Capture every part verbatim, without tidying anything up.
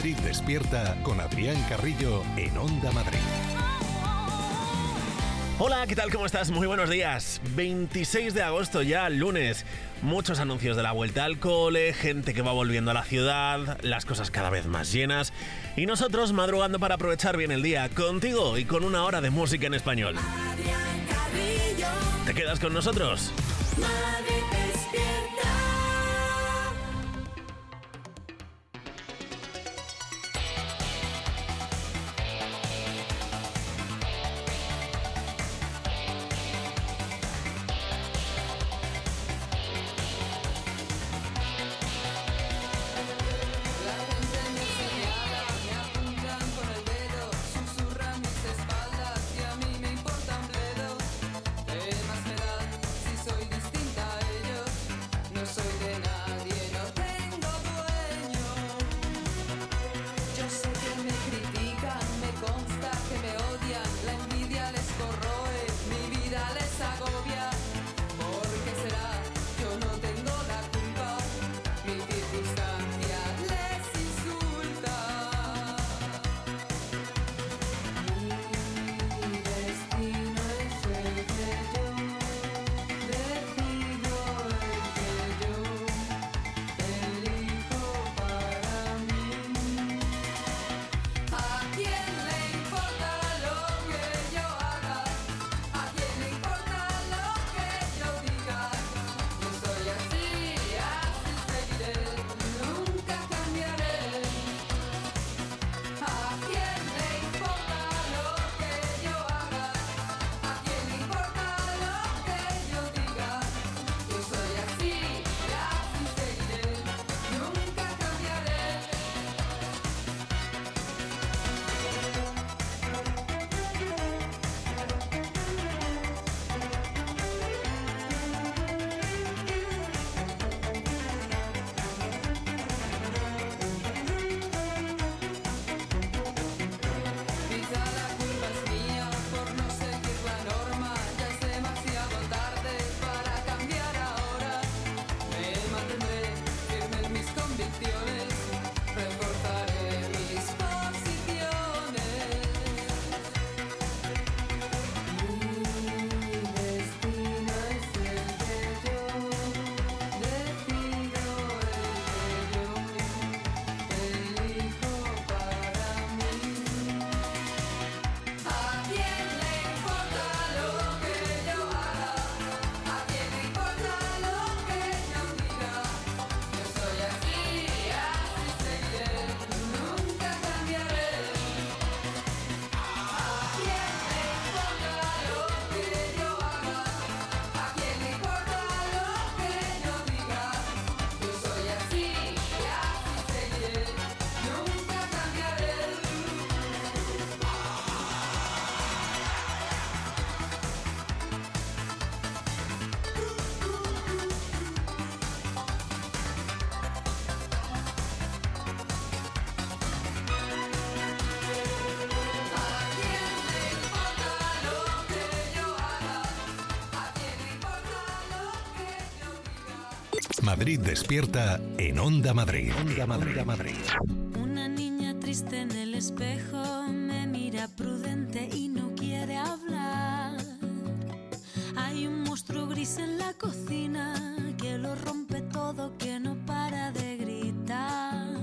Madrid Despierta con Adrián Carrillo en Onda Madrid. Hola, ¿qué tal? ¿Cómo estás? Muy buenos días. veintiséis de agosto ya, lunes. Muchos anuncios de la vuelta al cole, gente que va volviendo a la ciudad, las cosas cada vez más llenas y nosotros madrugando para aprovechar bien el día contigo y con una hora de música en español. Adrián Carrillo. ¿Te quedas con nosotros? Madrid Despierta. Madrid Despierta en Onda Madrid. Onda Madrid. Onda Madrid. Una niña triste en el espejo me mira prudente y no quiere hablar. Hay un monstruo gris en la cocina que lo rompe todo, que no para de gritar.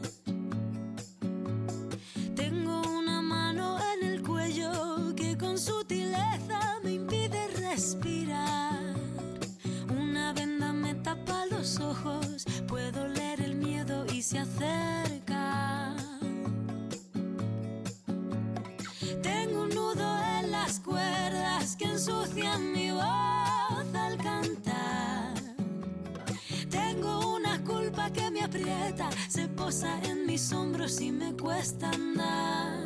Tengo una mano en el cuello que con sutileza me impide respirar. Una venda me tapa los ojos, puedo leer el miedo y se acerca. Tengo un nudo en las cuerdas que ensucian mi voz al cantar. Tengo una culpa que me aprieta, se posa en mis hombros y me cuesta andar.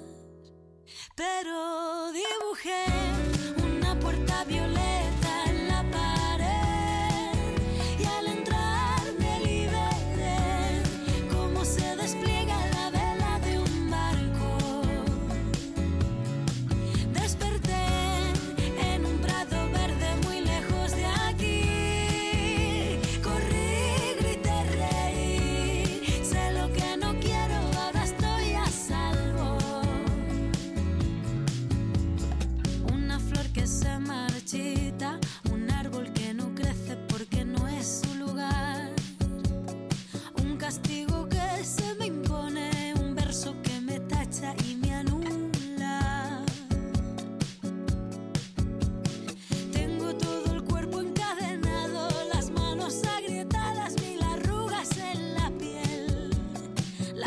Pero dibujé una puerta violeta en la pared y al entrar me liberé, como se despliega la vela de un barco. Desperté en un prado verde muy lejos de aquí. Corrí, grité, reí, sé lo que no quiero ahora.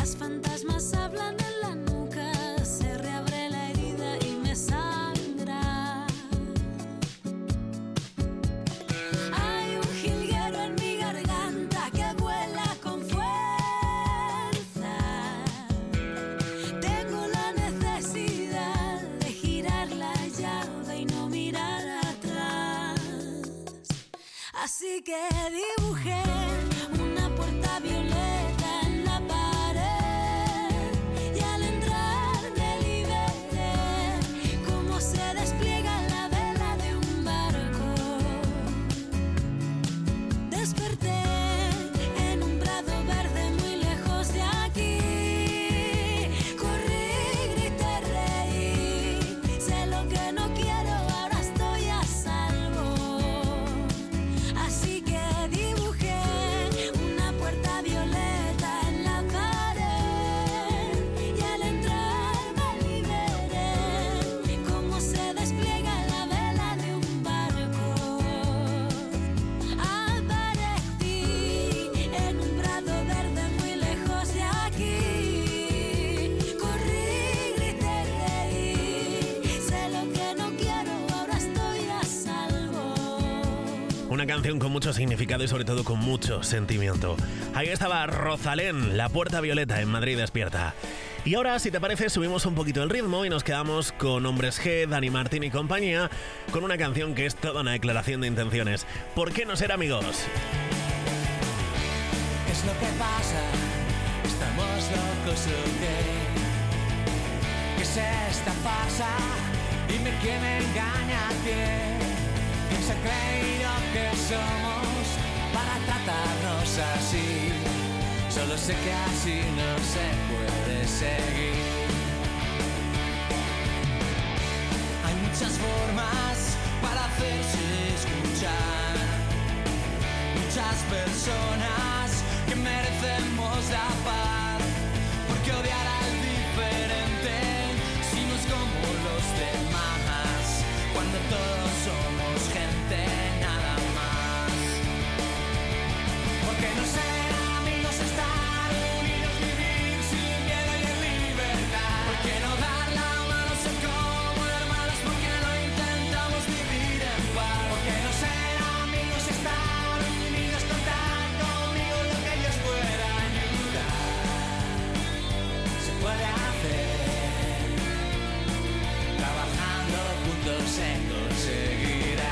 Las fantasmas hablan en la nuca, se reabre la herida y me sangra. Hay un jilguero en mi garganta que vuela con fuerza. Tengo la necesidad de girar la llave y no mirar atrás. Así que dibujé una puerta violeta en la pared y al entrar me liberé, como se despliega la vela de un barco. Desperté en un prado verde muy lejos de aquí. Corrí, grité, reí. Sé lo que no quiero, ahora estoy a salvo. Así que dibujé una puerta violeta en la pared y al entrar me liberé, como se despliega la vela de un barco. Aparecí en un prado verde muy lejos de aquí. Corrí, grité, reí. Sé lo que no quiero, ahora estoy a salvo. Una canción con mucho significado y sobre todo con mucho sentimiento. Ahí estaba Rosalén, La Puerta Violeta en Madrid Despierta. Y ahora, si te parece, subimos un poquito el ritmo y nos quedamos con Hombres G, Dani Martín y compañía, con una canción que es toda una declaración de intenciones. ¿Por qué no ser amigos? ¿Qué es lo que pasa? ¿Estamos locos o qué? ¿Qué es esta farsa? Dime quién me engaña a quién. ¿Quién se ha creído que somos para tratarnos así? Solo sé que así no se puede seguir. Hay muchas formas para hacerse escuchar. Muchas personas que merecemos la paz. ¿Por qué odiar al diferente si no es como los demás? Cuando todos somos gente nada más. ¿Por qué no ser amigos, estar unidos, vivir sin miedo y en libertad? ¿Por qué no dar la mano, ser como hermanos? ¿Por qué no intentamos vivir en paz? ¿Por qué no ser amigos, estar unidos, contar conmigo lo que Dios pueda ayudar? Se puede hacer, trabajando juntos se conseguirá.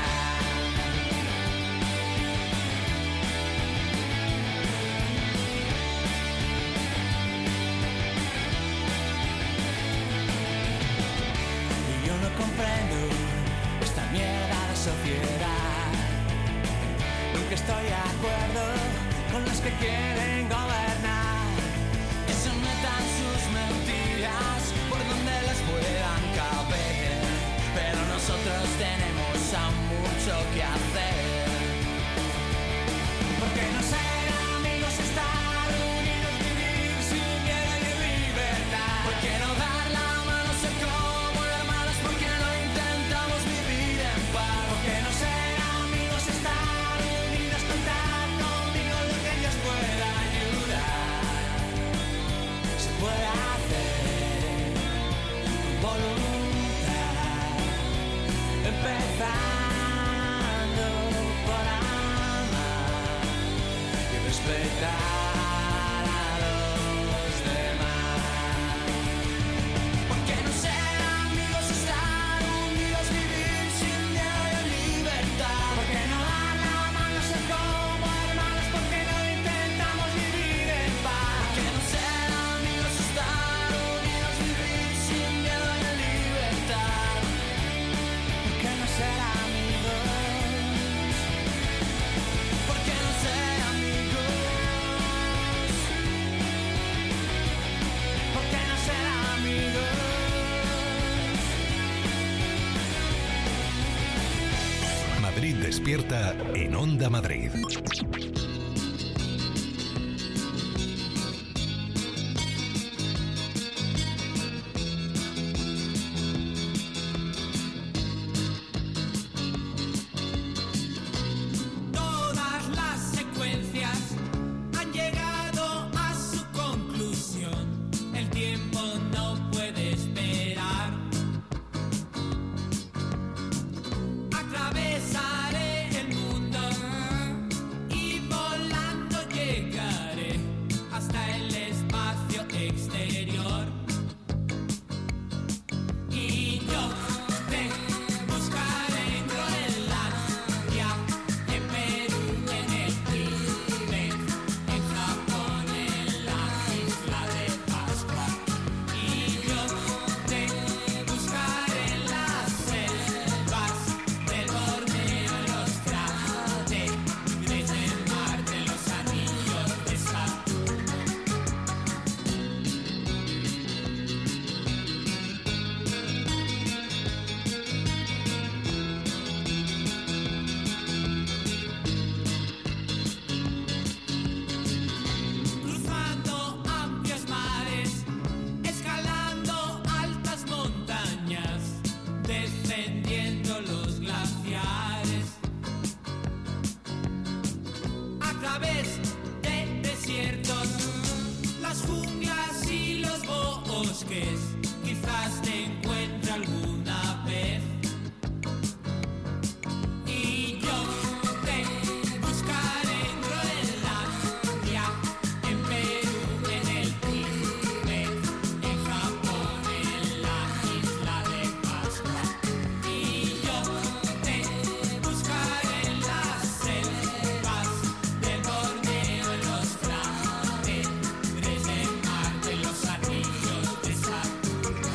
Y yo no comprendo esta mierda de sociedad. Nunca estoy de acuerdo con los que quieren gobernar. Que se metan sus mentiras por donde les puedan caber. Pero nosotros tenemos aún mucho que hacer. ¿Por qué no ser amigos, estar unidos, vivir sin miedo y en libertad? ¿Por qué no dar la mano, ser como hermanos? ¿Por qué no intentamos vivir en paz? ¿Por qué no ser amigos, estar unidos, contar conmigo lo que Dios pueda ayudar? Se puede hacer con voluntad, empezando por amar y respetar a los demás. ¿Por qué no ser amigos, estar unidos, vivir sin miedo y en libertad? ¿Por qué no dar la mano, ser como hermanos? ¿Por qué no intentamos vivir en paz? ¿Por qué no ser amigos, estar unidos, vivir sin miedo y en libertad? ¿Por qué no ser amigos? ¿Por qué no ser amigos? ¿Por qué no ser amigos? Madrid Despierta en Onda Madrid. Todas las secuencias han llegado a su conclusión. toques, quizás te encuentre alguna vez. Y yo te buscaré en Groenlandia, en Perú, en el Tíbet, en Japón, en la isla de Pascua. Y yo te buscaré en las selvas del Borneo, en los cráteres del Marte, en los anillos de Saturno.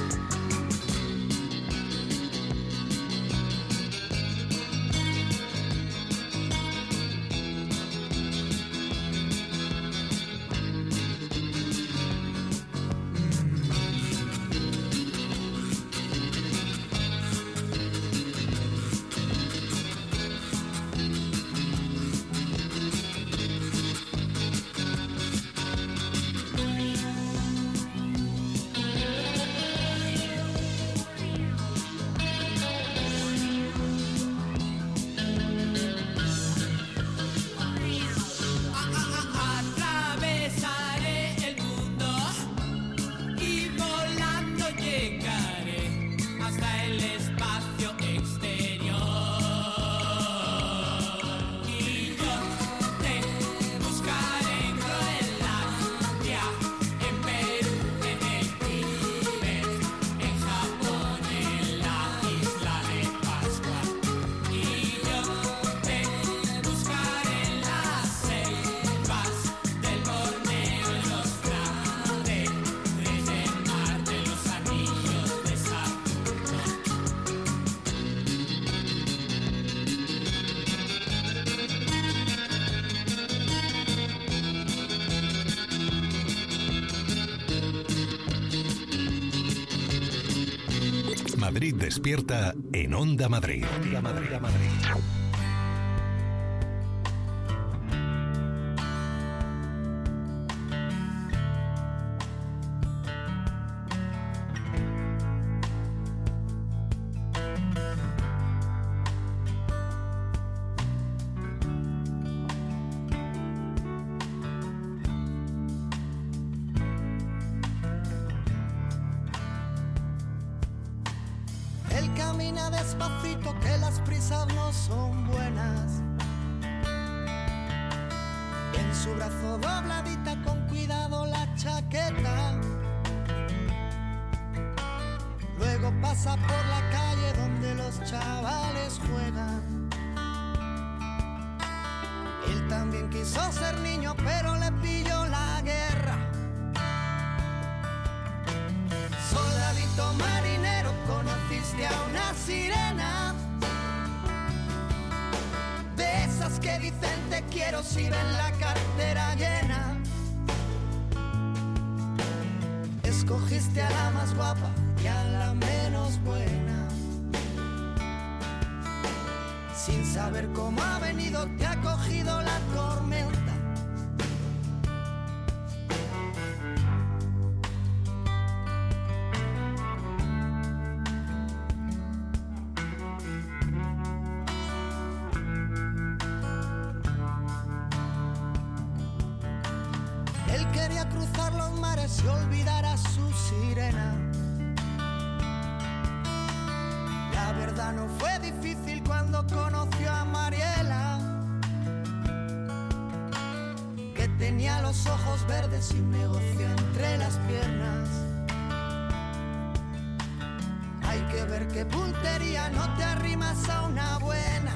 Atravesaré el mundo y volando llegaré hasta el espacio exterior. Y yo te buscaré en Groenlandia, en Perú, en el Tíbet, en Japón, en la isla de Pascua. Y yo te buscaré en las selvas del Borneo, en los cráteres del Marte, en los anillos de Saturno. Madrid despierta en Onda Madrid. Onda Madrid, Madrid. Él camina despacito, que las prisas no son buenas. En su brazo dobladita, con cuidado la chaqueta. Luego pasa por la calle donde los chavales juegan. Él también quiso ser niño, pero le pilló la guerra. Soldadito marinero, conociste a una sirena, de esas que dicen te quiero si ven la cartera llena. Escogiste a la más guapa y a la menos buena. Sin saber cómo ha venido, te ha cogido la tormenta. Él quería cruzar los mares y olvidar a su sirena. La verdad no fue difícil cuando conoció a Mariela, que tenía los ojos verdes y un negocio entre las piernas. Hay que ver qué puntería, no te arrimas a una buena.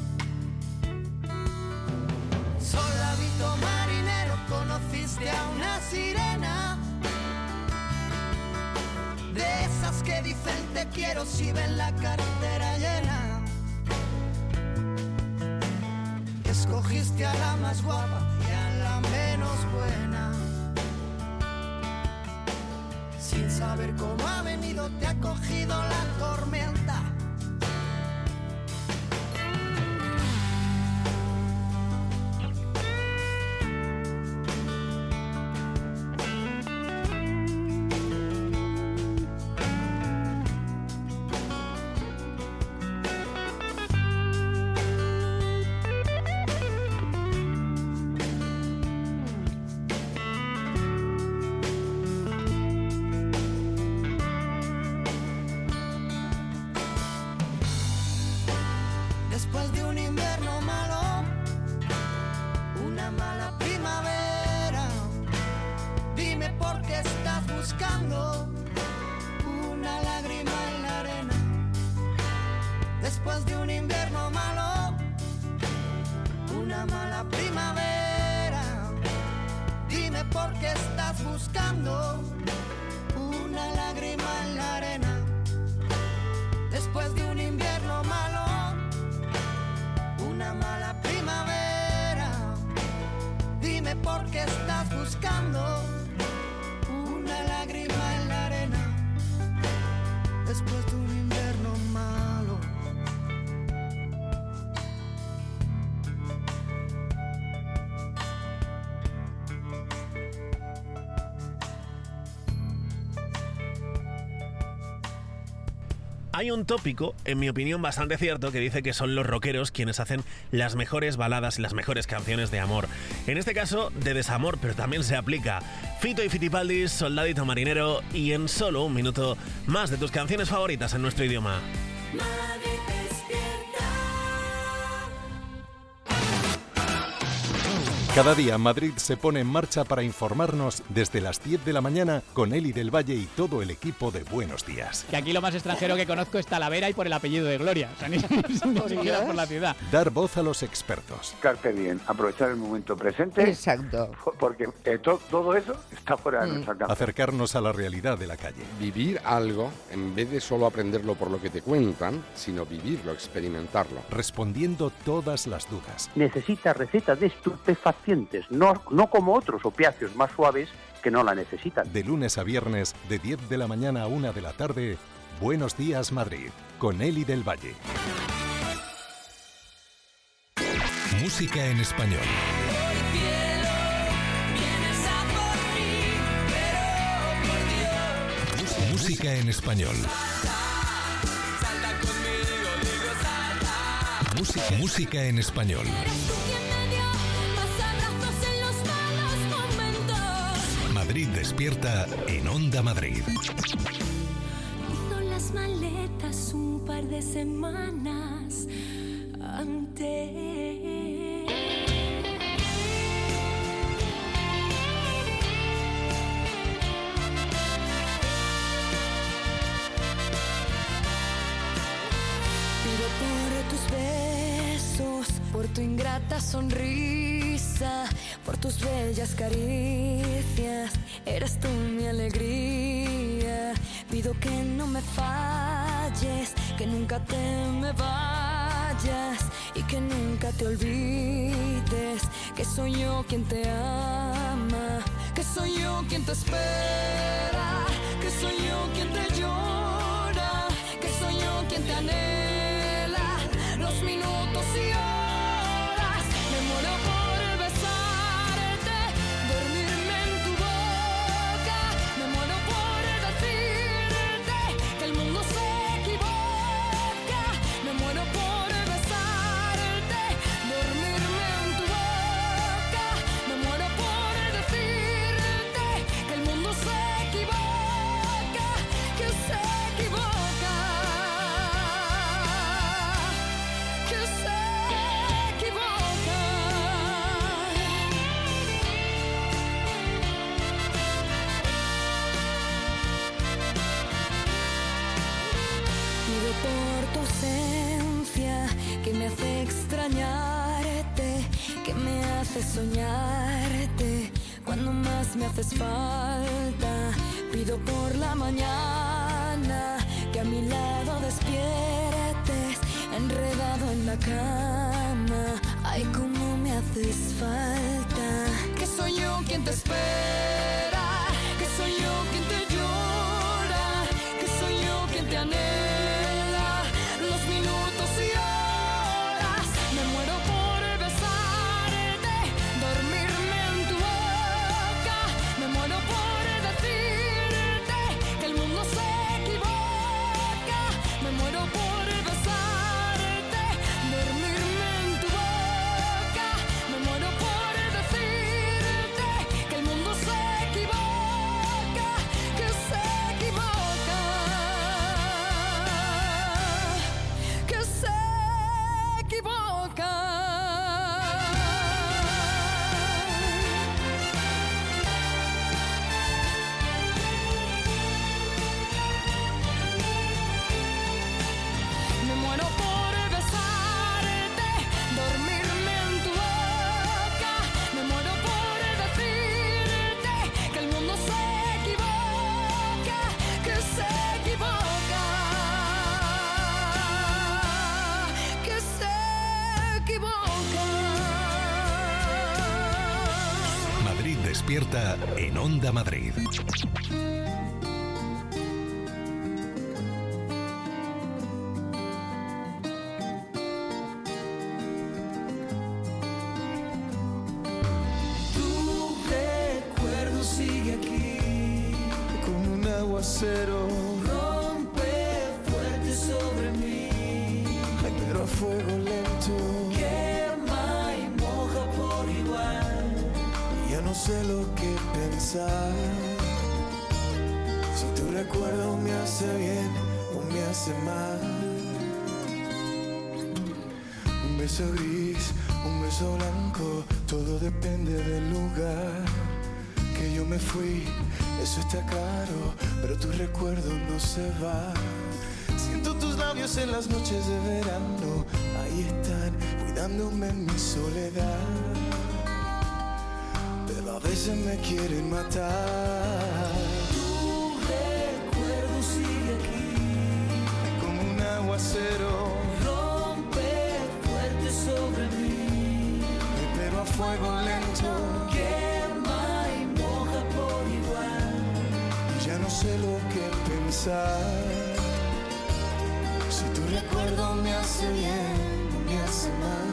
Soldadito marinero, conociste a una sirena, de esas que dicen te quiero si ven la cartera llena. Escogiste a la más guapa y a la menos buena. Sin saber cómo ha venido, te ha cogido la tormenta. buscando una lágrima en la arena. Después de un invierno malo, una mala primavera. Dime por qué estás buscando una lágrima en la arena. Después de un invierno malo. Hay un tópico, en mi opinión bastante cierto, que dice que son los rockeros quienes hacen las mejores baladas y las mejores canciones de amor. En este caso, de desamor, pero también se aplica. Fito y Fitipaldis, Soldadito Marinero, y en solo un minuto, más de tus canciones favoritas en nuestro idioma. Madrid despierta. Cada día Madrid se pone en marcha para informarnos desde las diez de la mañana con Eli del Valle y todo el equipo de Buenos Días. Que aquí lo más extranjero que conozco es Talavera y por el apellido de Gloria. O sea, ni, ni siquiera por la ciudad. Dar voz a los expertos. Carpe diem, aprovechar el momento presente. Exacto. Porque eh, to, todo eso está fuera de Mm. nuestra alcance. Acercarnos a la realidad de la calle. Vivir algo, en vez de solo aprenderlo por lo que te cuentan, sino vivirlo, experimentarlo. Respondiendo todas las dudas. Necesita receta de estupefacientes, no, no como otros opiáceos más suaves que no la necesitan. De lunes a viernes, de diez de la mañana a una de la tarde, Buenos Días Madrid, con Eli del Valle. Música en español. Música en español. Música, música en español. Madrid despierta en Onda Madrid. Hizo las maletas un par de semanas antes. Pido por tus besos, por tu ingrata sonrisa, por tus bellas caricias, eres tú mi alegría. Pido que no me falles, que nunca te me vayas y que nunca te olvides que soy yo quien te ama, que soy yo quien te espera, que soy yo quien te llora, que soy yo quien te anhela los minutos y horas. Me muero por besarte, dormirme en tu boca. Me muero por decirte que el mundo se equivoca. Me muero por besarte, dormirme en tu boca. Me muero por decirte que el mundo se equivoca, que se equivoca, que se equivoca. Pido por tu ausencia que me hace extrañarte, que me hace soñarte cuando más me haces falta. Pido por la mañana que a mi lado despiertes, enredado en la cama. Ay, cómo me haces falta. Que soy yo quien te espera, que soy yo quien te llora, que soy yo quien te anhela los minutos y horas. Me muero por besarte, dormirme en tu boca. Me muero por decirte que el mundo se equivoca. Me muero por besarte, dormirme en tu boca. Me muero por decirte que el mundo Despierta en Onda Madrid. Tu recuerdo sigue aquí como un aguacero. Rompe fuerte sobre mí, ay, pero a fuego lento. Quema y moja por igual. Ya no sé lo que pensar. Si tu recuerdo me hace bien o me hace mal. Un beso gris, un beso blanco, todo depende del lugar que yo me fui. Eso está claro, pero tu recuerdo no se va. Siento tus labios en las noches de verano, ahí están, cuidándome en mi soledad. Pero a veces me quieren matar. Tu recuerdo sigue aquí como un aguacero. Rompe fuerte sobre mí, pero a fuego lento. Quema y moja por igual. Y ya no sé lo que pensar. Si tu recuerdo me hace bien o me hace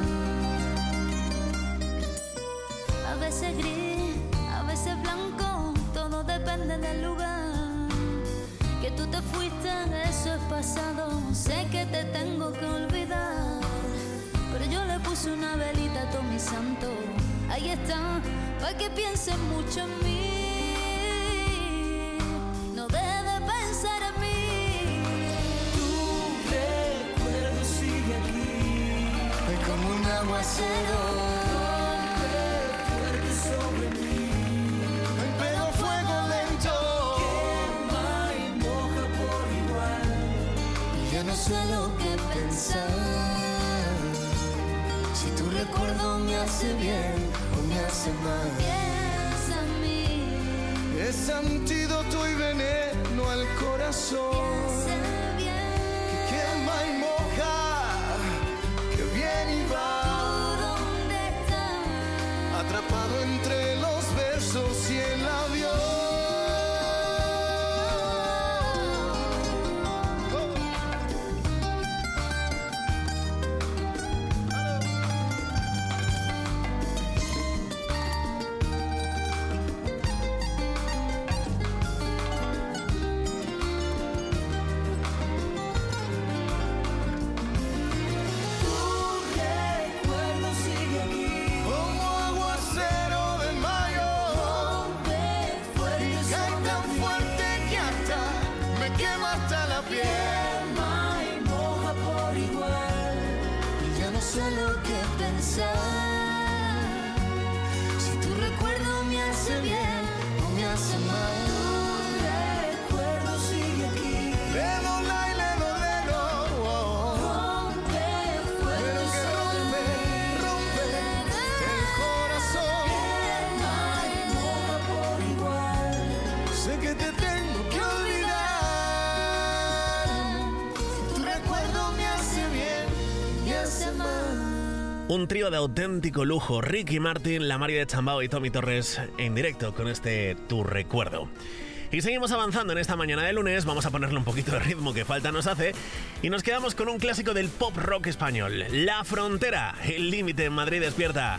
mal. A veces gris, a veces blanco, todo depende del lugar. Que tú te fuiste, eso es pasado, sé que te tengo que olvidar. Pero yo le puse una velita a todo mi santo, ahí está, para que pienses mucho en mí. No dejes de pensar en mí. Tu recuerdo sigue aquí, es como un aguacero. Sobre mí, pero a fuego lento. Quema y moja por igual. Y ya no sé lo que pensar. Si tu recuerdo me hace bien o me hace mal. Piensa en mí. Es antídoto y veneno al corazón. Piensa bien. Que quema y moja, que viene y va. Atrapado entre los versos y el avión. Sé lo que pensar. Si tu recuerdo me hace bien o me hace mal. Tu recuerdo sigue aquí. Lelo, lai, lelo, lelo. Rompe fuerte. Pero que rompe, rompe el corazón. Quema y moja por igual. Sé que te tengo que olvidar. Si tu recuerdo me hace bien, me hace mal. Un trío de auténtico lujo, Ricky Martin, La Mari de Chambao y Tommy Torres en directo con este Tu Recuerdo. Y seguimos avanzando en esta mañana de lunes, vamos a ponerle un poquito de ritmo que falta nos hace y nos quedamos con un clásico del pop rock español, La Frontera, El Límite en Madrid Despierta.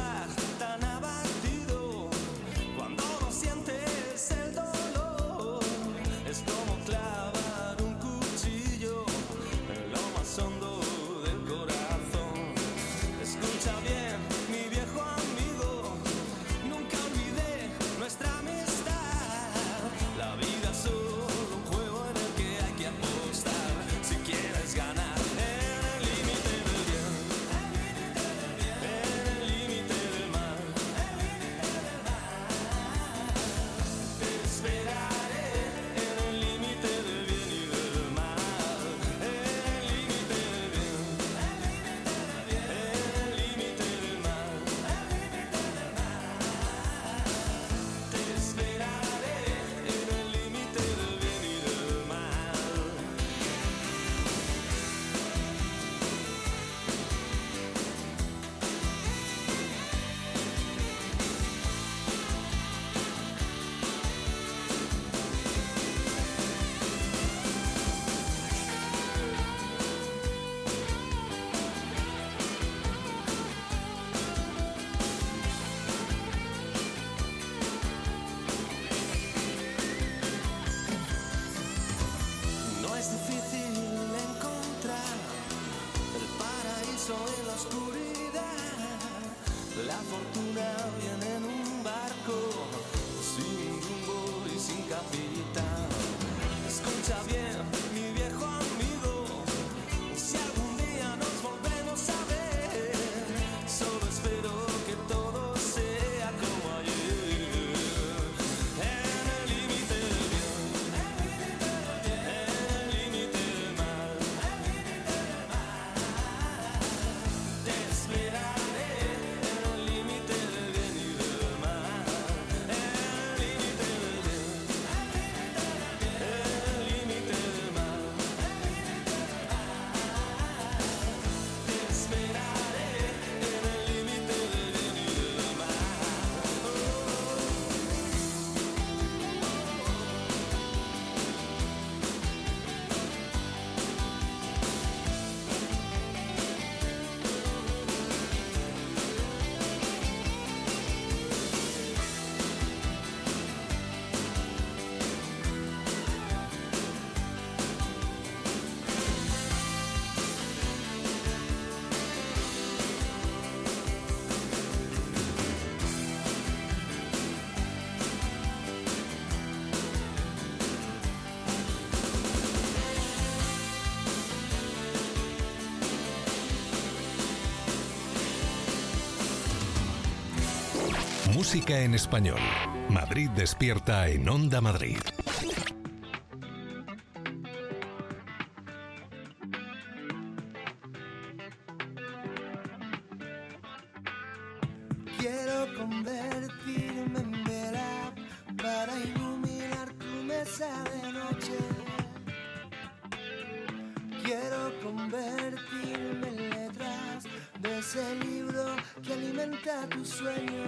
estar tan abatido cuando no sientes el dolor. Es como clavar un cuchillo en lo más hondo del corazón. Escucha bien, mi viejo amigo, nunca olvidé nuestra amistad. La vida es solo un juego en el que hay que apostar si quieres ganar. La fortuna viene en un barco sin rumbo y sin capitán. Escucha bien, mi viejo amigo, si algún día nos volvemos a ver, solo espero que todo sea como ayer. En el límite del bien, en el límite del mal, te esperaré. Música en español. Madrid despierta en Onda Madrid. Quiero convertirme en vela para iluminar tu mesa de noche. Quiero convertirme en letras de ese libro que alimenta tu sueño.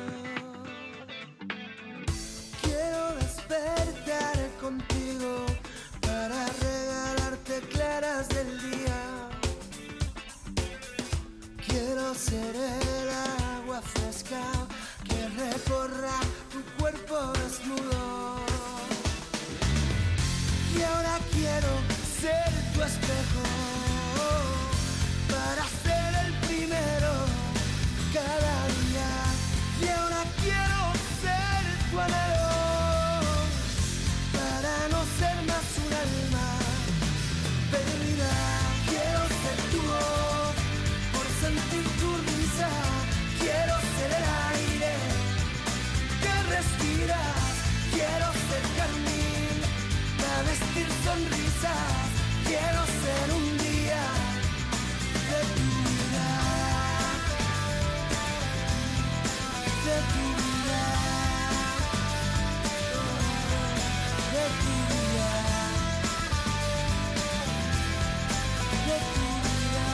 Quiero despertar contigo para regalarte claras del día. Quiero ser el agua fresca que recorra tu cuerpo desnudo. Y ahora quiero ser tu espejo para ser el primero cada día. Y ahora quiero ser tu anhelo para no ser más un alma perdida. Quiero ser tu voz por sentir tu risa. Quiero ser el aire que respiras. Quiero ser carmín para vestir sonrisas. Quiero ser un día de tu vida, de tu vida, de tu vida, de tu vida.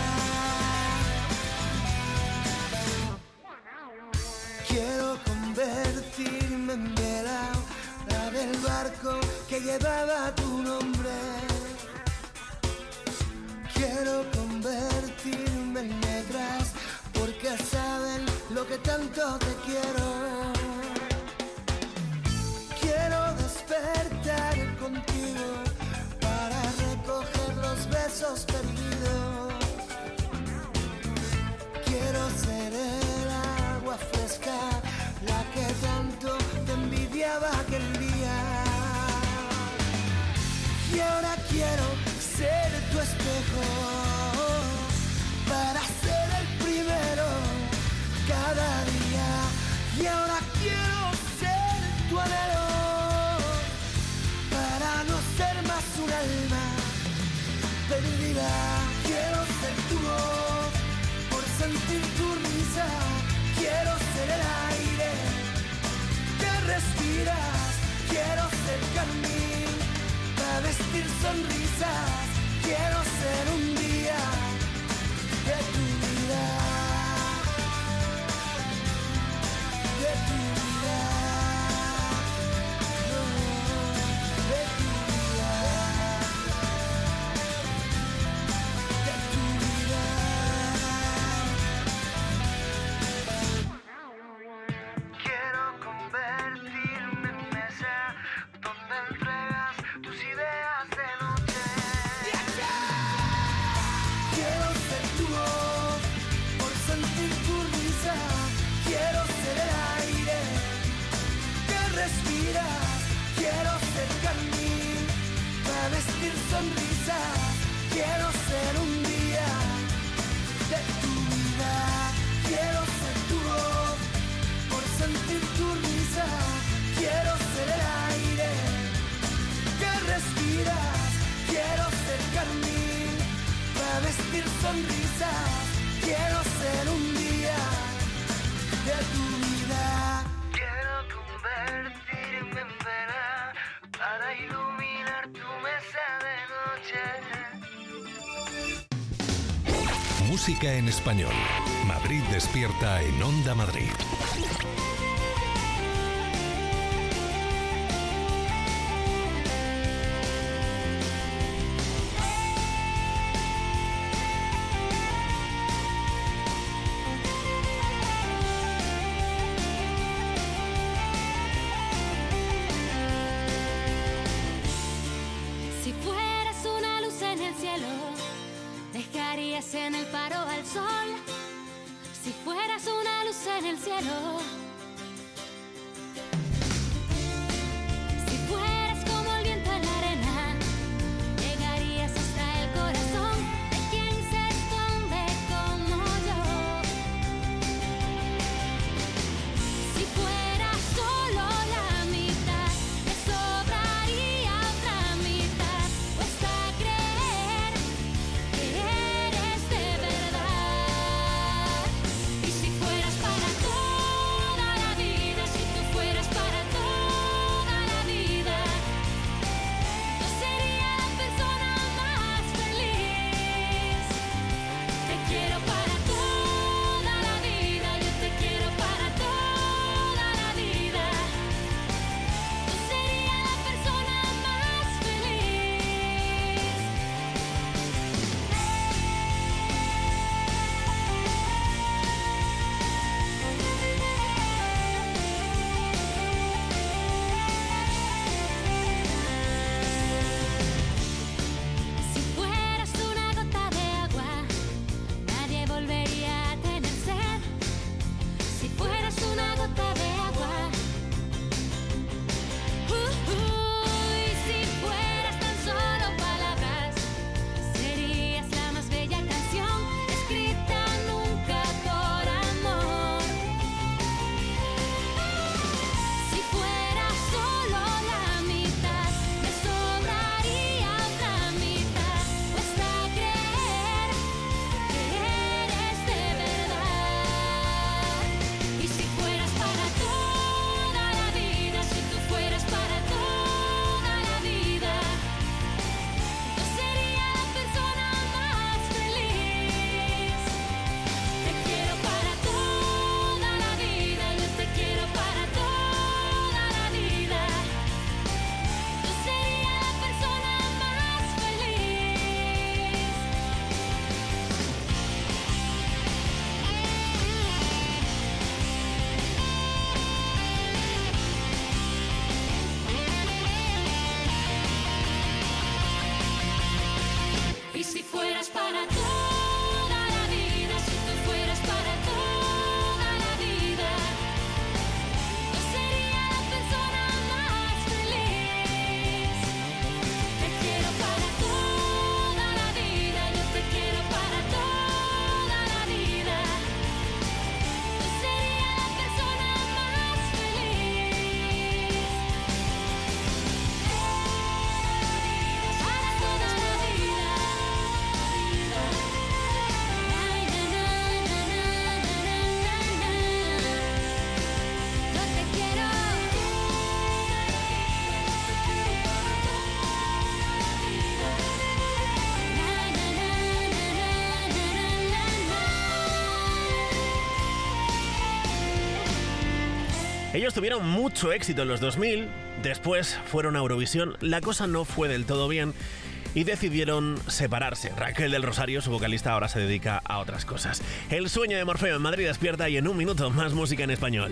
Quiero convertirme en vela, la del barco que llevaba tu nombre. Quiero convertirme en negras porque saben lo que te tanto te quiero. Quiero despertar contigo para recoger los besos perdidos. Quiero ser el agua fresca, la que tanto te envidiaba aquel día. Y ahora quiero ser tu espejo para ser el primero cada día. Y ahora quiero ser tu anhelo para no ser más un alma perdida. Quiero ser tu voz por sentir tu risa. Quiero ser el aire que respiras. Quiero ser carmín para vestir sonrisas. Quiero ser un día de tu vida, de tu vida, no, de tu vida, de tu vida. Quiero convertirme en mesa donde entregas tus ideas de noche. Quiero ser tu voz por sentir tu risa. Quiero ser el aire que respiras. Quiero ser carmín para vestir sonrisas. Quiero ser un día de tu vida. Quiero ser tu voz por sentir tu risa. Quiero ser el aire que respiras. Quiero ser carmín para vestir sonrisas. Quiero ser un día de tu vida. Quiero convertirme en vela para iluminar tu mesa de noche. Música en español. Madrid despierta en Onda Madrid. Si fueras una luz en el cielo, dejarías en el faro al sol. Si fueras una luz en el cielo. Si fueras como el viento en la arena, llegarías hasta el corazón de quien se esconde como yo. Si fueras solo la mitad, te sobraría otra mitad. Cuesta creer que eres de verdad. Y si fueras para todo Ellos tuvieron mucho éxito en los dos mil, después fueron a Eurovisión, la cosa no fue del todo bien y decidieron separarse. Raquel del Rosario, su vocalista, ahora se dedica a otras cosas. El sueño de Morfeo en Madrid Despierta, y en un minuto más música en español.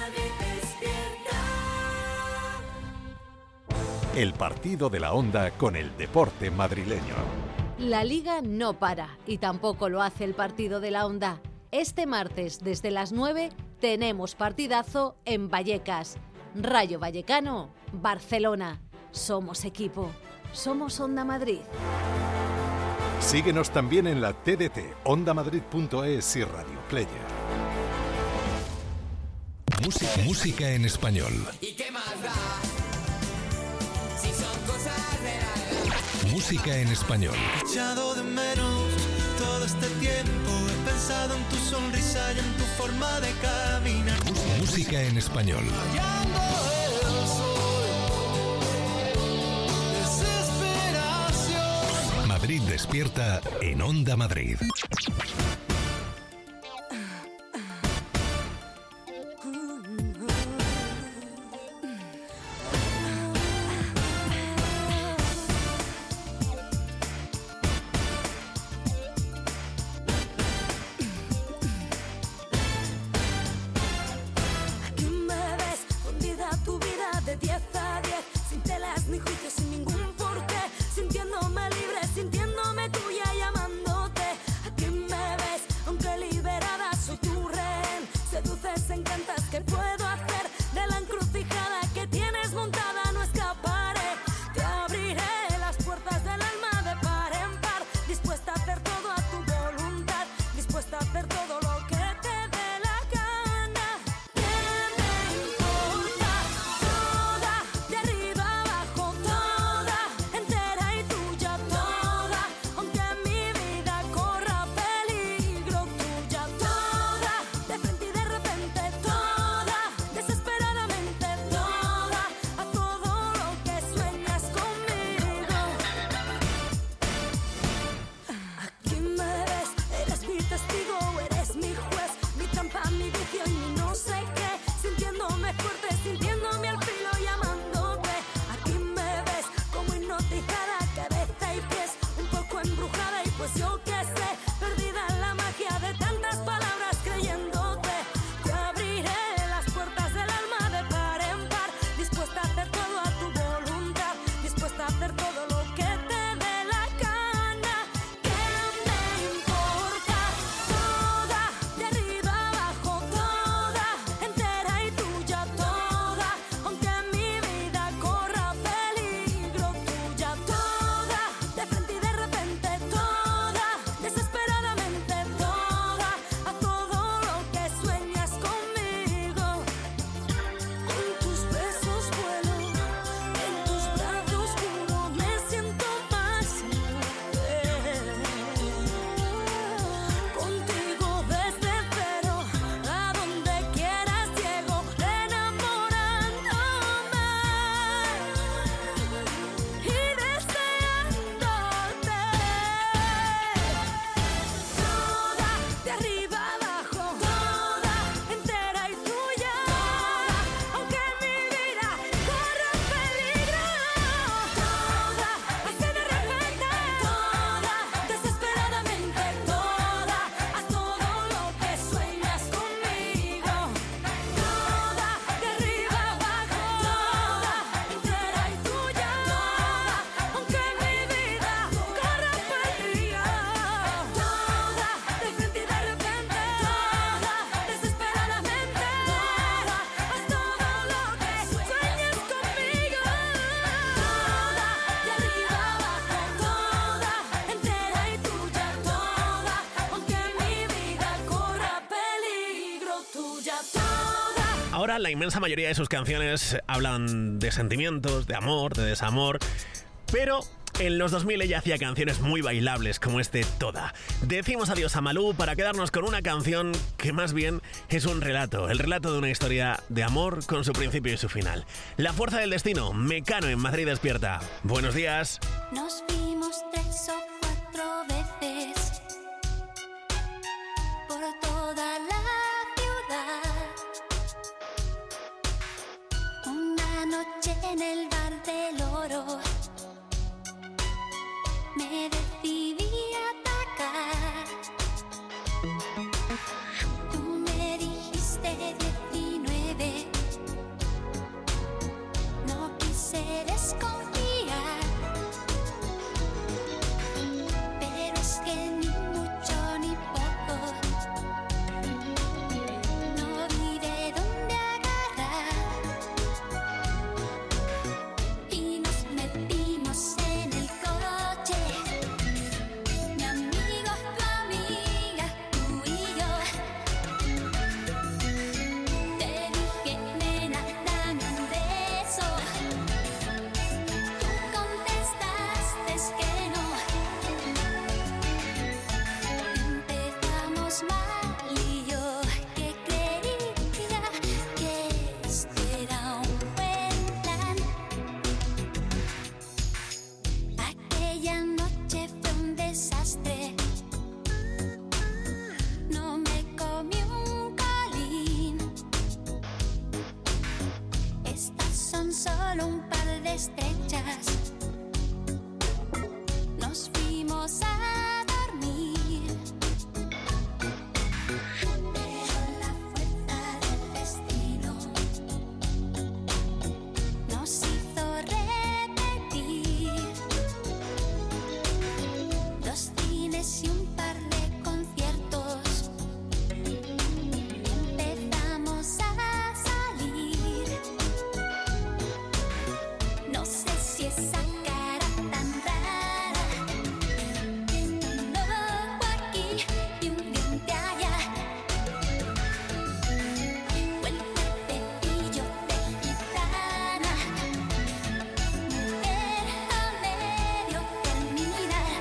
El partido de la Onda con el deporte madrileño. La Liga no para y tampoco lo hace el partido de la Onda. Este martes, desde las nueve, tenemos partidazo en Vallecas. Rayo Vallecano, Barcelona. Somos equipo. Somos Onda Madrid. Síguenos también en la T D T, onda madrid punto es y Radio Player. Música, música en español. ¿Y qué más da? Si son cosas de la... Música en español. He echado de menos todo este tiempo. He pensado en tu sonrisa y en tu forma de caminar. Música en español. Rayando el sol. Desesperación. Madrid Despierta en Onda Madrid. Ahora la inmensa mayoría de sus canciones hablan de sentimientos, de amor, de desamor, pero en los dos mil ella hacía canciones muy bailables como este Toda. Decimos adiós a Malú para quedarnos con una canción que más bien es un relato, el relato de una historia de amor con su principio y su final. La fuerza del destino, Mecano en Madrid Despierta. Buenos días. Nos vimos tres o cuatro veces por toda la ciudad. noche en el bar del oro me decidí a atacar. Tú me dijiste diecinueve, no quise desconfiar, pero es que ni mucho ni poco, no vi de dónde agarrar y nos metimos en el coche, mi amigo, tu amiga, tú y yo. Te dije, nena, dame un beso, tú contestaste que no. Empezamos mal y yo que creía que esto era un buen plan. Aquella noche fue un desastre, no me comí un colín. Estas son solo un par de estrechas, nos fuimos a dormir, pero la fuerza del destino nos hizo repetir dos cines y un par de conciertos. Empezamos a salir, no sé si esa cara tan rara, un ojo aquí y un diente allá, o el cepillo de gitana, mujer a medio terminar,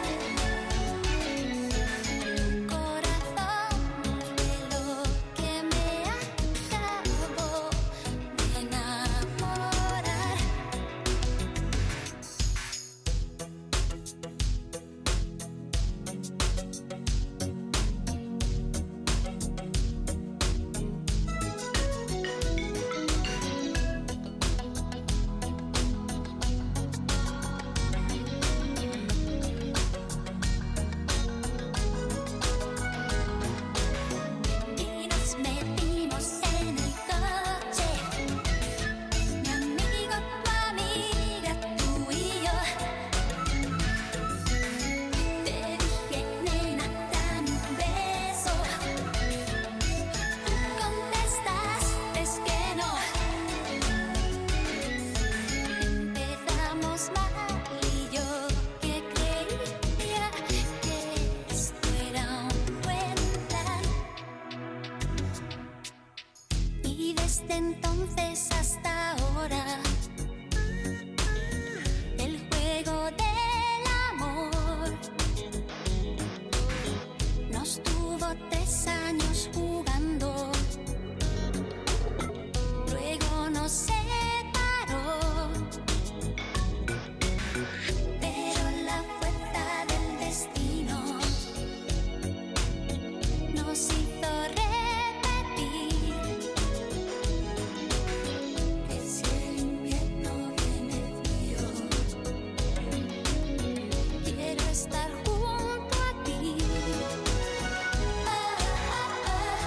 corazón de lo que me acabo de enamorar. Y nos metimos en el coche, mi amigo, tu amiga, tú y yo. Te dije, nena, dame un beso, tú contestaste que no. Empezamos mal y yo que creía que esto era un buen plan. Y desde entonces hasta ahora, el juego del amor nos tuvo tres años jugando, luego nos separó, pero la fuerza del destino nos hizo repetir que si el invierno viene frío, quiero estar junto a ti. Ah, ah, ah.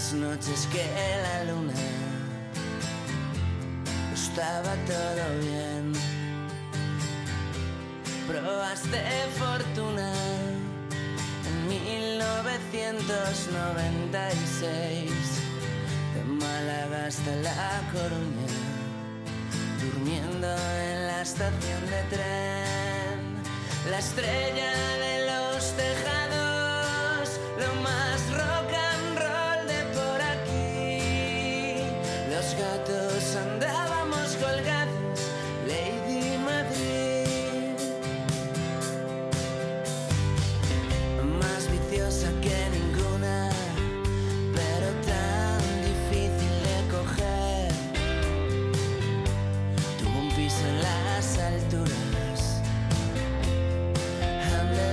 las noches que la luna estaba todo bien. Probaste fortuna en mil novecientos noventa y seis, de Málaga hasta La Coruña, durmiendo en la estación de tren. La estrella de los tejados, lo más rock and roll de por aquí. Los gatos andábamos colgados, Lady Madrid. Más viciosa que ninguna, pero tan difícil de coger. Tuvo un piso en las alturas, and the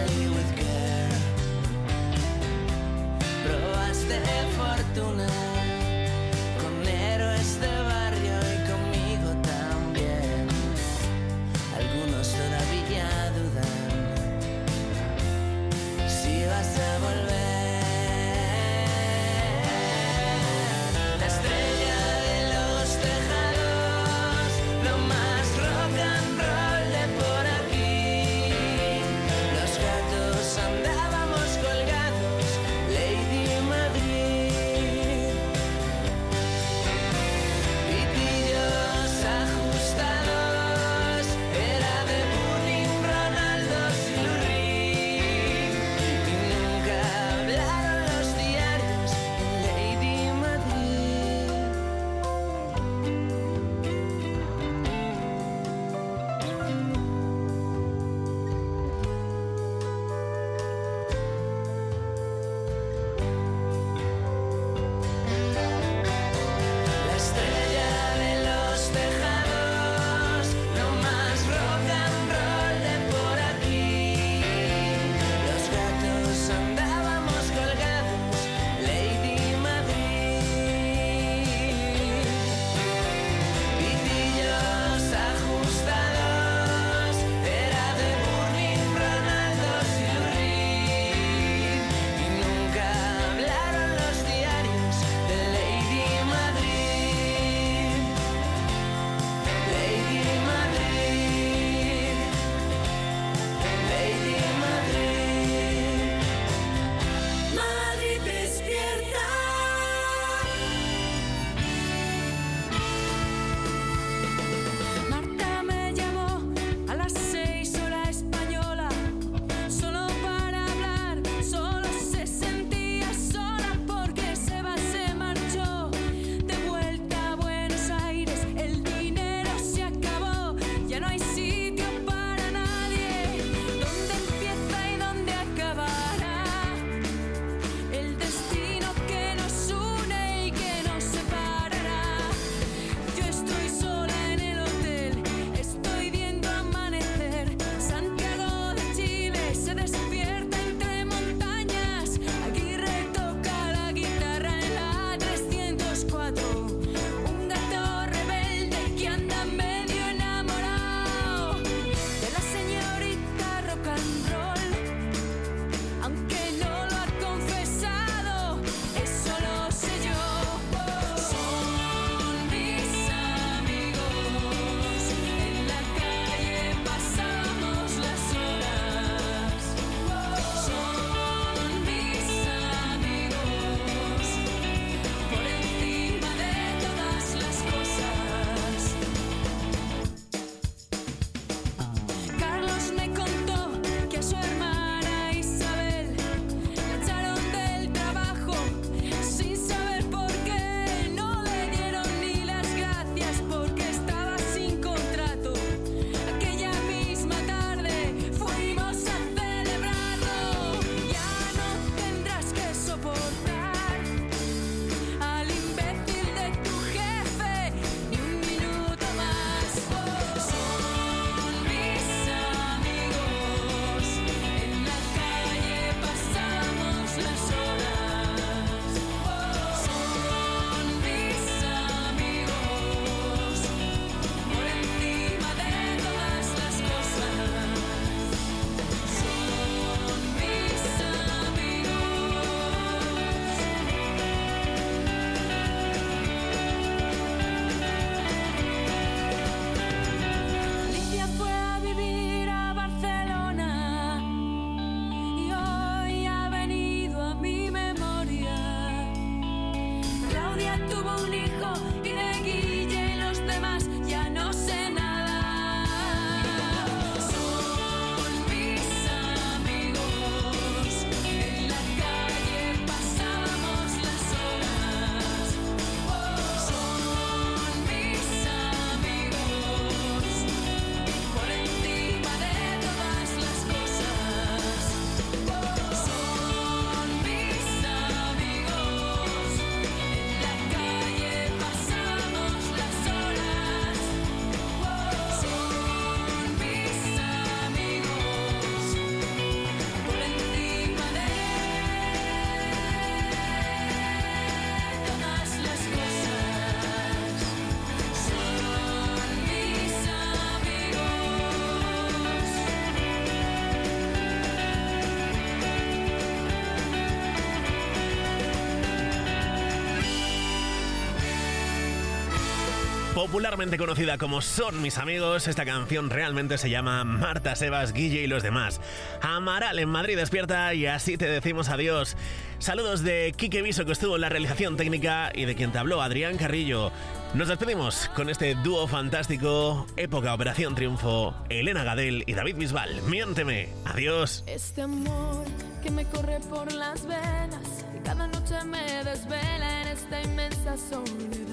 Popularmente conocida como Son mis amigos, esta canción realmente se llama Marta, Sebas, Guille y los demás. Amaral en Madrid despierta y así te decimos adiós. Saludos de Quique Viso, que estuvo en la realización técnica, y de quien te habló, Adrián Carrillo. Nos despedimos con este dúo fantástico, época Operación Triunfo, Elena Gadel y David Bisbal. Miénteme. Adiós. Este amor que me corre por las venas, que cada noche me desvela en esta inmensa soledad.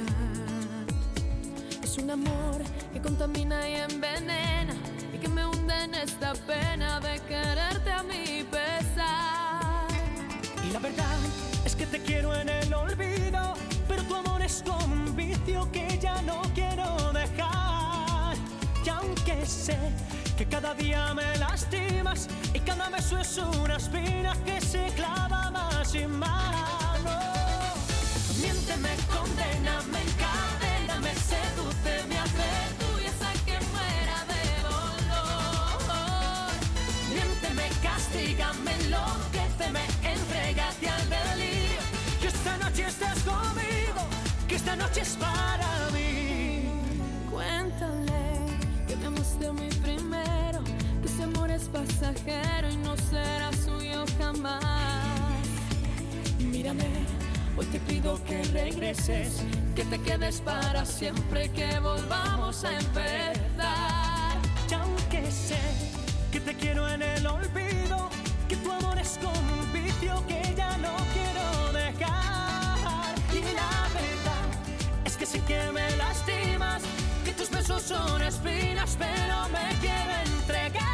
Es un amor que contamina y envenena y que me hunde en esta pena de quererte a mi pesar. Y la verdad es que te quiero en el olvido, pero tu amor es como un vicio que ya no quiero dejar. Y aunque sé que cada día me lastimas y cada beso es una espina que se clava más y más, no. Miénteme, condéname, encadéname, seduce, me hace tuya hasta que muera de dolor. Miénteme, castígame, enloquéceme, entrégate al delirio. Que esta noche estés conmigo, que esta noche es para mí. Cuéntale que me amaste a mí primero, que ese amor es pasajero y no será suyo jamás. Mírame, hoy te pido que regreses, que te quedes para siempre, que volvamos a empezar. Y aunque sé que te quiero en el olvido, que tu amor es como un vicio que ya no quiero dejar. Y la verdad es que sé que me lastimas, que tus besos son espinas, pero me quiero entregar.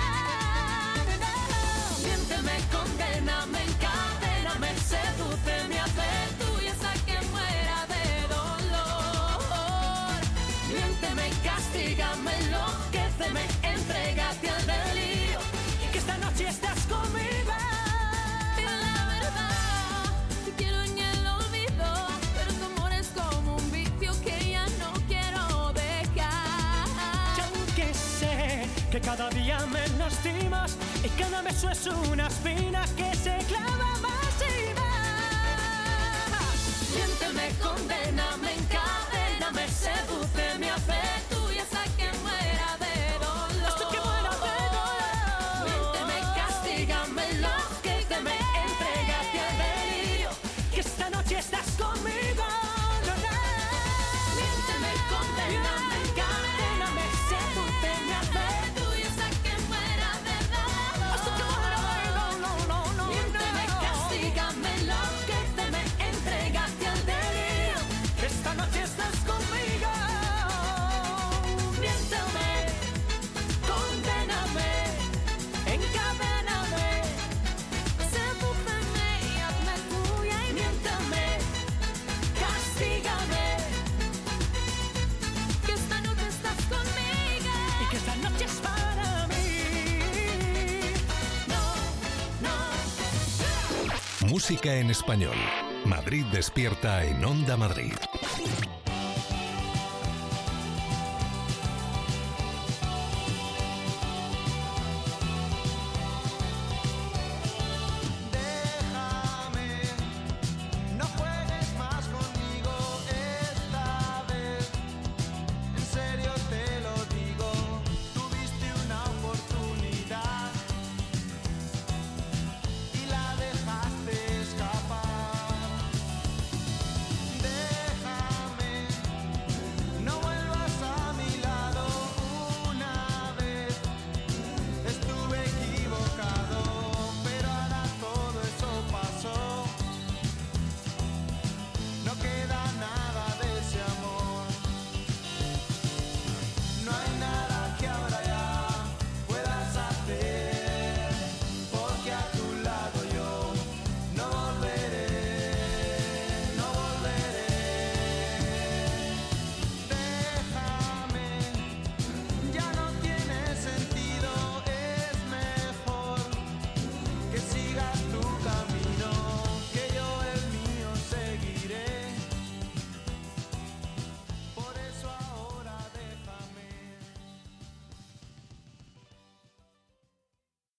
Miénteme, condéname, encadéname, sedúceme, hace tuya hasta que muera de dolor. Miénteme, castígame, enloquéceme, entrégate al delirio, que esta noche estás conmigo. Y la verdad, te quiero en el olvido, pero tu amor es como un vicio que ya no quiero dejar. Y aunque sé que cada día me lastimas y cada beso es una espina que se clava más y más. Miénteme, condéname, encadéname, sedúceme, hace tuya hasta que muera de dolor. Hasta que muera de dolor. Miénteme, castígame, enloquéceme, entrégate al delirio, que esta noche estás conmigo. miénteme, condéname, encadéname, sedúceme, hace tuya hasta que muera de dolor. Hasta que muera de dolor. Miénteme, castígame, enloquéceme, entrégate al delirio, que esta noche estás conmigo. miénteme, condéname, Encadéname, sedúceme y hazme tuya y miéntame, castígame, que esta noche estás conmigo. y que esta noche es para mí. No, no. Música en español. Madrid despierta en Onda Madrid.